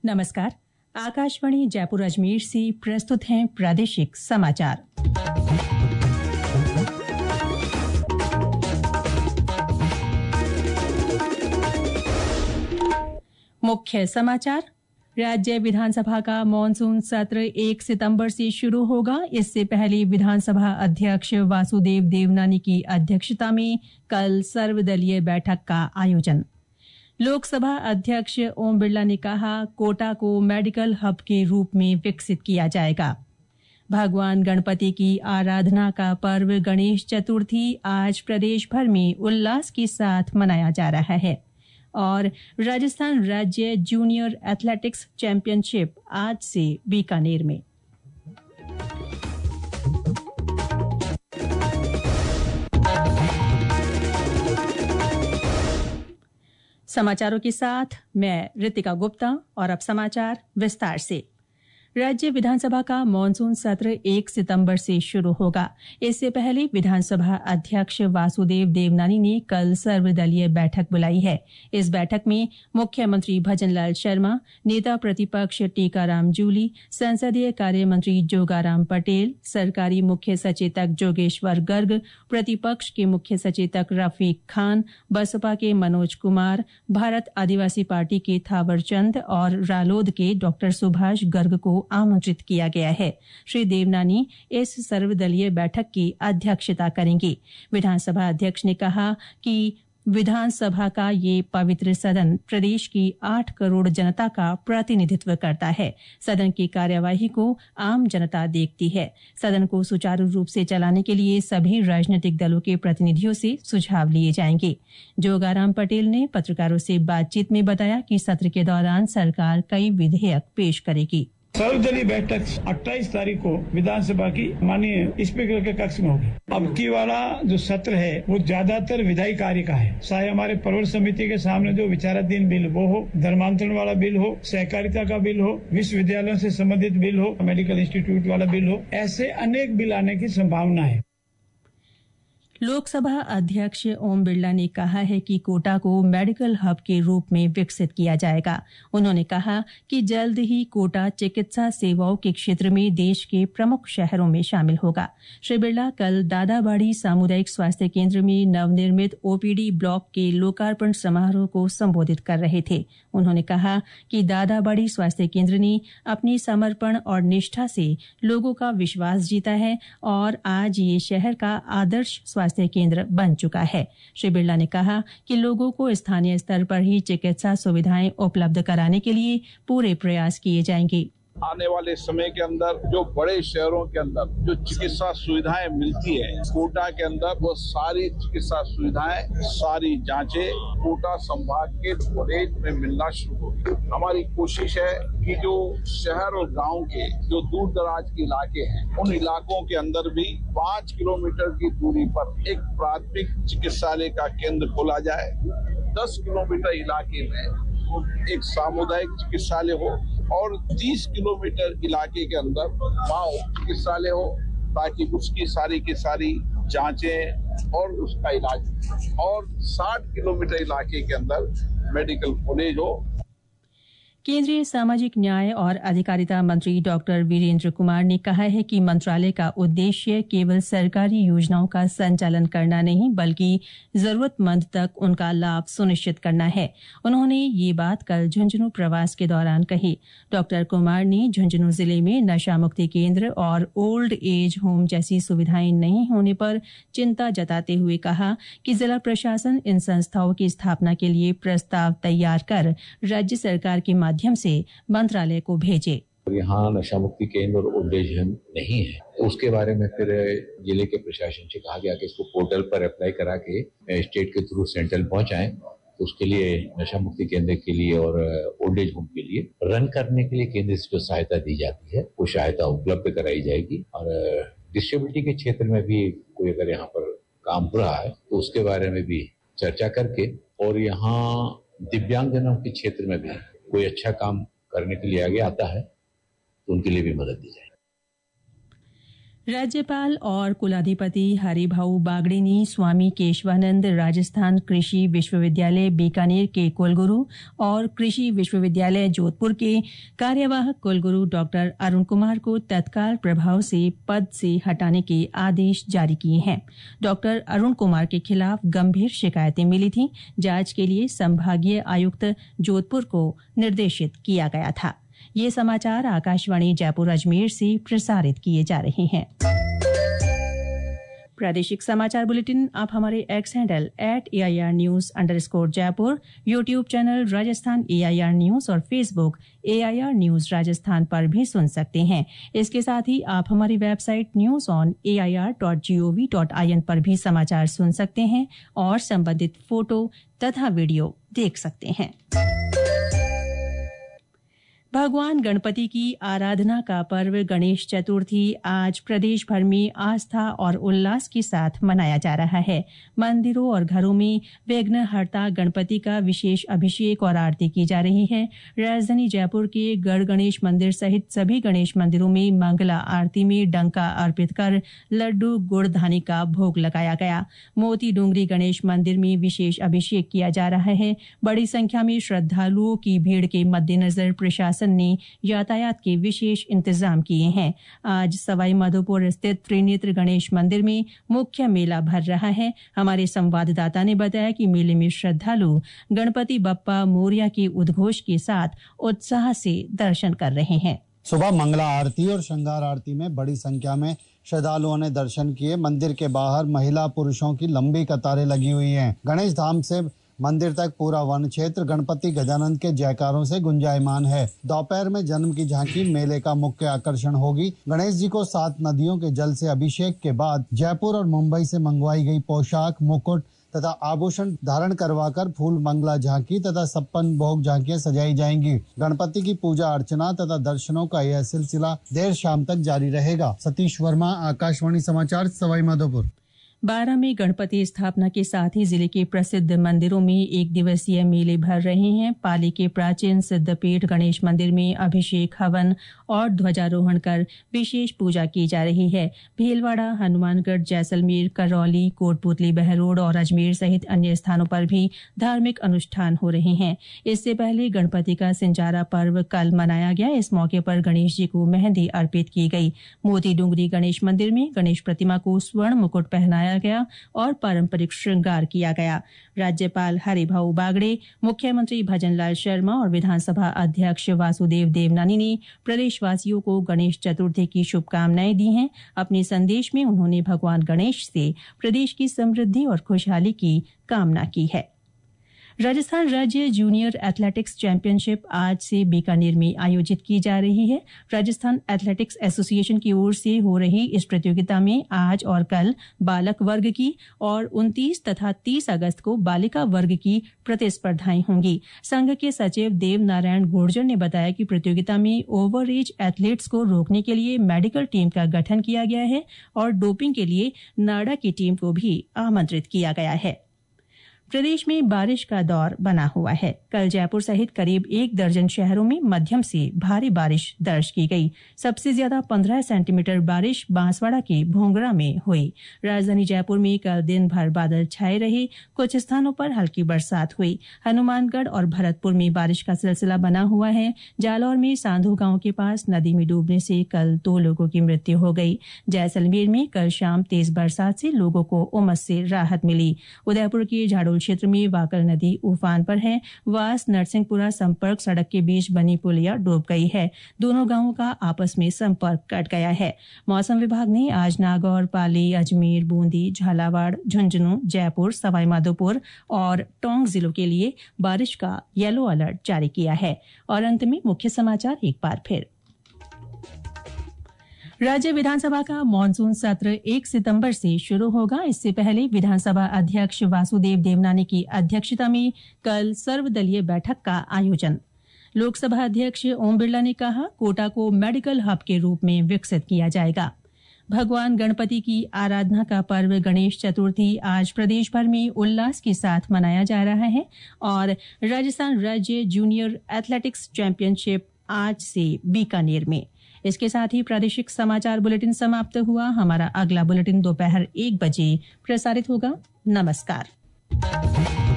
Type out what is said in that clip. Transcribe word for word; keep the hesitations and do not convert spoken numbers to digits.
नमस्कार। आकाशवाणी जयपुर अजमेर से प्रस्तुत हैं प्रादेशिक समाचार। मुख्य समाचार। राज्य विधानसभा का मॉनसून सत्र एक सितंबर से शुरू होगा। इससे पहले विधानसभा अध्यक्ष वासुदेव देवनानी की अध्यक्षता में कल सर्वदलीय बैठक का आयोजन। लोकसभा अध्यक्ष ओम बिरला ने कहा, कोटा को मेडिकल हब के रूप में विकसित किया जाएगा। भगवान गणपति की आराधना का पर्व गणेश चतुर्थी आज प्रदेश भर में उल्लास के साथ मनाया जा रहा है। और राजस्थान राज्य जूनियर एथलेटिक्स चैंपियनशिप आज से बीकानेर में। समाचारों के साथ मैं रितिका गुप्ता और अब समाचार विस्तार से। राज्य विधानसभा का मॉनसून सत्र एक सितंबर से शुरू होगा। इससे पहले विधानसभा अध्यक्ष वासुदेव देवनानी ने कल सर्वदलीय बैठक बुलाई है। इस बैठक में मुख्यमंत्री भजनलाल शर्मा, नेता प्रतिपक्ष टीकाराम जूली, संसदीय कार्य मंत्री जोगाराम पटेल, सरकारी मुख्य सचेतक जोगेश्वर गर्ग, प्रतिपक्ष के मुख्य सचेतक रफीक खान, बसपा के मनोज कुमार, भारत आदिवासी पार्टी के थावर चंद और रालोद के डॉक्टर सुभाष गर्ग को आमंत्रित किया गया है। श्री देवनानी इस सर्वदलीय बैठक की अध्यक्षता करेंगे। विधानसभा अध्यक्ष ने कहा कि विधानसभा का ये पवित्र सदन प्रदेश की आठ करोड़ जनता का प्रतिनिधित्व करता है। सदन की कार्यवाही को आम जनता देखती है। सदन को सुचारू रूप से चलाने के लिए सभी राजनीतिक दलों के प्रतिनिधियों से सुझाव लिए जाएंगे। जोगाराम पटेल ने पत्रकारों से बातचीत में बताया कि सत्र के दौरान सरकार कई विधेयक पेश करेगी। सर्वदलीय बैठक अट्ठाईस तारीख को विधानसभा की माननीय स्पीकर के कक्ष में होगी। अब की वाला जो सत्र है वो ज्यादातर विधायी कार्य का है। चाहे हमारे प्रवर समिति के सामने जो विचाराधीन बिल वो हो, धर्मांतरण वाला बिल हो, सहकारिता का बिल हो, विश्वविद्यालयों से संबंधित बिल हो, मेडिकल इंस्टीट्यूट वाला बिल हो, ऐसे अनेक बिल आने की संभावना है। लोकसभा अध्यक्ष ओम बिरला ने कहा है कि कोटा को मेडिकल हब के रूप में विकसित किया जाएगा। उन्होंने कहा कि जल्द ही कोटा चिकित्सा सेवाओं के क्षेत्र में देश के प्रमुख शहरों में शामिल होगा। श्री बिरला कल दादाबाड़ी सामुदायिक स्वास्थ्य केंद्र में नवनिर्मित ओपीडी ब्लॉक के लोकार्पण समारोह को संबोधित कर रहे थे। उन्होंने कहा कि दादाबाड़ी स्वास्थ्य केंद्र ने अपनी समर्पण और निष्ठा से लोगों का विश्वास जीता है और आज ये शहर का आदर्श स्वास्थ्य केंद्र बन चुका है। श्री बिरला ने कहा कि लोगों को स्थानीय स्तर पर ही चिकित्सा सुविधाएं उपलब्ध कराने के लिए पूरे प्रयास किए जाएंगे। आने वाले समय के अंदर जो बड़े शहरों के अंदर जो चिकित्सा सुविधाएं मिलती है, कोटा के अंदर वो सारी चिकित्सा सुविधाएं, सारी जांचें कोटा संभाग के कॉलेज में मिलना शुरू होगी। हमारी कोशिश है कि जो शहर और गांव के जो दूर दराज के इलाके हैं, उन इलाकों के अंदर भी पाँच किलोमीटर की दूरी पर एक प्राथमिक चिकित्सालय का केंद्र खोला जाए। दस किलोमीटर इलाके में एक सामुदायिक चिकित्सालय हो और तीस किलोमीटर इलाके के अंदर माओ चिकित्सालय हो, ताकि उसकी सारी की सारी जांचें और उसका इलाज, और साठ किलोमीटर इलाके के अंदर मेडिकल कॉलेज हो। केंद्रीय सामाजिक न्याय और अधिकारिता मंत्री डॉक्टर वीरेंद्र कुमार ने कहा है कि मंत्रालय का उद्देश्य केवल सरकारी योजनाओं का संचालन करना नहीं, बल्कि जरूरतमंद तक उनका लाभ सुनिश्चित करना है। उन्होंने ये बात कल झुंझुनू प्रवास के दौरान कही। डॉक्टर कुमार ने झुंझुनू जिले में नशा मुक्ति केंद्र और ओल्ड एज होम जैसी सुविधाएं नहीं होने पर चिंता जताते हुए कहा कि जिला प्रशासन इन संस्थाओं की स्थापना के लिए प्रस्ताव तैयार कर राज्य सरकार के माध्यम से मंत्रालय को भेजे। यहाँ नशा मुक्ति केंद्र और ओल्ड एज होम नहीं है, तो उसके बारे में फिर जिले के प्रशासन से कहा गया कि इसको पोर्टल पर अप्लाई करा के स्टेट के थ्रू सेंट्रल पहुंचाएं। तो उसके लिए नशा मुक्ति केंद्र के लिए और ओल्ड एज होम के लिए रन करने के लिए केंद्र से जो सहायता दी जाती है वो सहायता उपलब्ध कराई जाएगी। और डिसेबिलिटी के क्षेत्र में भी कोई अगर यहाँ पर काम हो रहा है तो उसके बारे में भी चर्चा करके, और यहाँ दिव्यांगजनों के क्षेत्र में भी कोई अच्छा काम करने के लिए आगे आता है तो उनके लिए भी मदद दी जाए। राज्यपाल और कुलाधिपति हरिभाऊ बागड़े ने स्वामी केशवानंद राजस्थान कृषि विश्वविद्यालय बीकानेर के कुलगुरु और कृषि विश्वविद्यालय जोधपुर के कार्यवाहक कुलगुरु डॉक्टर अरुण कुमार को तत्काल प्रभाव से पद से हटाने के आदेश जारी किए हैं। डॉक्टर अरुण कुमार के खिलाफ गंभीर शिकायतें मिली थीं। जांच के लिए संभागीय आयुक्त जोधपुर को निर्देशित किया गया था। ये समाचार आकाशवाणी जयपुर अजमेर से प्रसारित किए जा रहे हैं। प्रादेशिक समाचार बुलेटिन आप हमारे X handle at A I R news underscore Jaipur, YouTube channel Rajasthan A I R news और Facebook A I R news Rajasthan पर भी सुन सकते हैं। इसके साथ ही आप हमारी website news on A I R dot G O V dot I N पर भी समाचार सुन सकते हैं और संबंधित फोटो तथा वीडियो देख सकते हैं। भगवान गणपति की आराधना का पर्व गणेश चतुर्थी आज प्रदेश भर में आस्था और उल्लास के साथ मनाया जा रहा है। मंदिरों और घरों में विघ्नहर्ता गणपति का विशेष अभिषेक और आरती की जा रही है। राजधानी जयपुर के गढ़ गणेश मंदिर सहित सभी गणेश मंदिरों में मंगला आरती में डंका अर्पित कर लड्डू गुड़ धानी का भोग लगाया गया। मोती डूंगरी गणेश मंदिर में विशेष अभिषेक किया जा रहा है। बड़ी संख्या में श्रद्धालुओं की भीड़ के मद्देनजर प्रशासन ने यातायात के विशेष इंतजाम किए हैं। आज सवाई माधोपुर स्थित त्रिनेत्र गणेश मंदिर में मुख्य मेला भर रहा है। हमारे संवाददाता ने बताया कि मेले में श्रद्धालु गणपति बप्पा मोरिया के उद्घोष के साथ उत्साह से दर्शन कर रहे हैं। सुबह मंगला आरती और श्रृंगार आरती में बड़ी संख्या में श्रद्धालुओं ने दर्शन किए। मंदिर के बाहर महिला पुरुषों की लंबी कतारें लगी हुई हैं। गणेश धाम से मंदिर तक पूरा वन क्षेत्र गणपति गजानन के जयकारों से गुंजायमान है। दोपहर में जन्म की झांकी मेले का मुख्य आकर्षण होगी। गणेश जी को सात नदियों के जल से अभिषेक के बाद जयपुर और मुंबई से मंगवाई गई पोशाक, मुकुट तथा आभूषण धारण करवाकर फूल मंगला झांकी तथा छप्पन भोग झांकियां सजाई जाएंगी। गणपति की पूजा अर्चना तथा दर्शनों का यह सिलसिला देर शाम तक जारी रहेगा। सतीश वर्मा, आकाशवाणी समाचार, सवाई माधोपुर। बारह में गणपति स्थापना के साथ ही जिले के प्रसिद्ध मंदिरों में एक दिवसीय मेले भर रहे हैं। पाली के प्राचीन सिद्धपीठ गणेश मंदिर में अभिषेक, हवन और ध्वजारोहण कर विशेष पूजा की जा रही है। भीलवाड़ा, हनुमानगढ़, जैसलमेर, करौली, कोटपुतली, बहरोड और अजमेर सहित अन्य स्थानों पर भी धार्मिक अनुष्ठान हो रहे हैं। इससे पहले गणपति का सिंजारा पर्व कल मनाया गया। इस मौके पर गणेश जी को मेहंदी अर्पित की गई। मोती डूंगरी गणेश मंदिर में गणेश प्रतिमा को स्वर्ण मुकुट पहनाया गया और पारंपरिक श्रृंगार किया गया। राज्यपाल हरिभाऊ बागड़े, मुख्यमंत्री भजनलाल शर्मा और विधानसभा अध्यक्ष वासुदेव देवनानी ने प्रदेशवासियों को गणेश चतुर्थी की शुभकामनाएं दी हैं। अपने संदेश में उन्होंने भगवान गणेश से प्रदेश की समृद्धि और खुशहाली की कामना की है। राजस्थान राज्य जूनियर एथलेटिक्स चैंपियनशिप आज से बीकानेर में आयोजित की जा रही है। राजस्थान एथलेटिक्स एसोसिएशन की ओर से हो रही इस प्रतियोगिता में आज और कल बालक वर्ग की और उनतीस तथा तीस अगस्त को बालिका वर्ग की प्रतिस्पर्धाएं होंगी। संघ के सचिव देव नारायण गुर्जर ने बताया कि प्रतियोगिता में ओवर एज एथलीट्स को रोकने के लिए मेडिकल टीम का गठन किया गया है और डोपिंग के लिए नाडा की टीम को भी आमंत्रित किया गया है। प्रदेश में बारिश का दौर बना हुआ है। कल जयपुर सहित करीब एक दर्जन शहरों में मध्यम से भारी बारिश दर्ज की गई। सबसे ज्यादा पंद्रह सेंटीमीटर बारिश बांसवाड़ा के भोंगरा में हुई। राजधानी जयपुर में कल दिन भर बादल छाए रहे। कुछ स्थानों पर हल्की बरसात हुई। हनुमानगढ़ और भरतपुर में बारिश का सिलसिला बना हुआ है। जालौर में सांधो गांव के पास नदी में डूबने से कल दो लोगों की मृत्यु हो गई। जैसलमेर में कल शाम तेज बरसात से लोगों को उमस से राहत मिली। उदयपुर के झाड़ोल क्षेत्र में वाकल नदी उफान पर है। वास नरसिंहपुरा संपर्क सड़क के बीच बनी पुलिया डूब गई है। दोनों गांवों का आपस में संपर्क कट गया है। मौसम विभाग ने आज नागौर, पाली, अजमेर, बूंदी, झालावाड़, झुंझुनू, जयपुर, सवाईमाधोपुर और टोंक जिलों के लिए बारिश का येलो अलर्ट जारी किया है। और अंत में मुख्य समाचार एक बार फिर। राज्य विधानसभा का मानसून सत्र एक सितंबर से शुरू होगा। इससे पहले विधानसभा अध्यक्ष वासुदेव देवनानी की अध्यक्षता में कल सर्वदलीय बैठक का आयोजन। लोकसभा अध्यक्ष ओम बिरला ने कहा, कोटा को मेडिकल हब के रूप में विकसित किया जाएगा। भगवान गणपति की आराधना का पर्व गणेश चतुर्थी आज प्रदेश भर में उल्लास के साथ मनाया जा रहा है। और राजस्थान राज्य जूनियर एथलेटिक्स चैंपियनशिप आज से बीकानेर में। इसके साथ ही प्रादेशिक समाचार बुलेटिन समाप्त हुआ। हमारा अगला बुलेटिन दोपहर एक बजे प्रसारित होगा। नमस्कार।